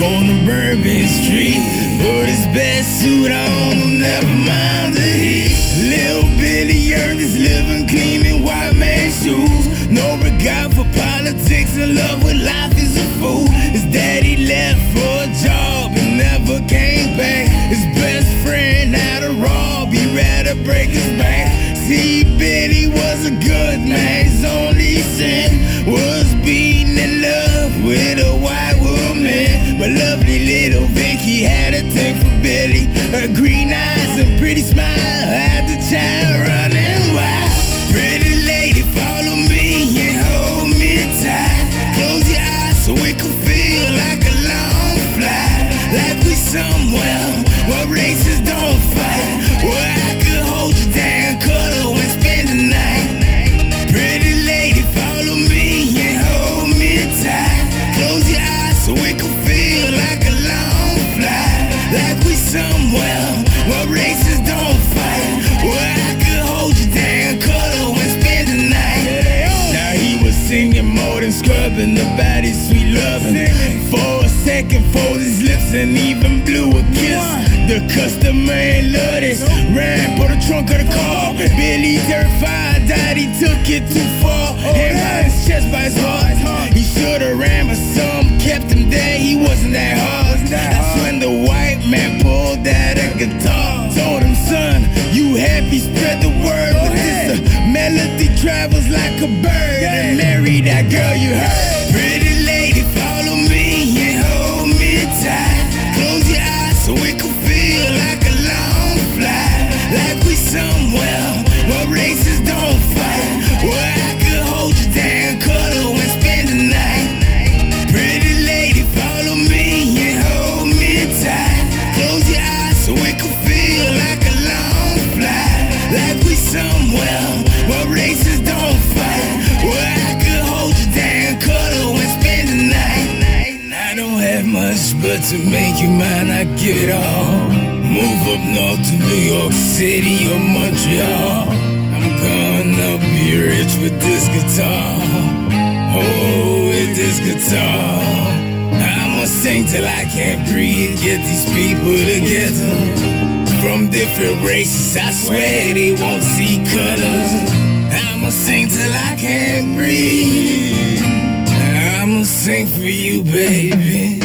on the Bourbon Street. Put his best suit on, never mind the heat. Little Billy Earth is living clean in white man shoes. No regard for politics, in love with life is a fool. His daddy left for a job and never came back. His best friend had a rob, he rather break his back. See, Billy was a good man, his only sin was being in love with a white woman. But lovely little Vicky had a thing for Billy. Her green eyes and pretty smile had the child running wild. Pretty lady, follow me and hold me tight. Close your eyes so we can feel like a long flight. Like we somewhere where races don't fight, where I could hold you down, cuddle and spend the night. Pretty lady, follow me and hold me tight. Close your eyes so we can feel like a long flight. Like we somewhere where races don't fight, where I could hold you down, cuddle and spend the night. Now he was singing more than scrubbing about his sweet loving. For a second, fold his lips and even blew a kiss. The customer ain't loved it, ran for the trunk of the car. Billy terrified that he took it too far. Hang by his chest by his heart. He should've ran, but some kept him there. He wasn't that hard. That's when the white man pulled out a guitar. Told him, son, you happy, spread the word. But this melody travels like a bird. And marry that girl you heard. Pretty lady, follow me and hold me tight. Close your eyes so we can feel like a long flight. Like we somewhere where races don't fight, where I could hold you down, cuddle and spend the night. Pretty lady, follow me and hold me tight. Close your eyes so we can feel like a long flight. Like we somewhere where races don't fight, where I could hold you down, cuddle and spend the night. I don't have much, but to make you mine, I give it all. Move up north to New York City or Montreal. I'm gonna be rich with this guitar. Oh, with this guitar. I'ma sing till I can't breathe. Get these people together from different races. I swear they won't see colors. I'ma sing till I can't breathe. I'ma sing for you, baby.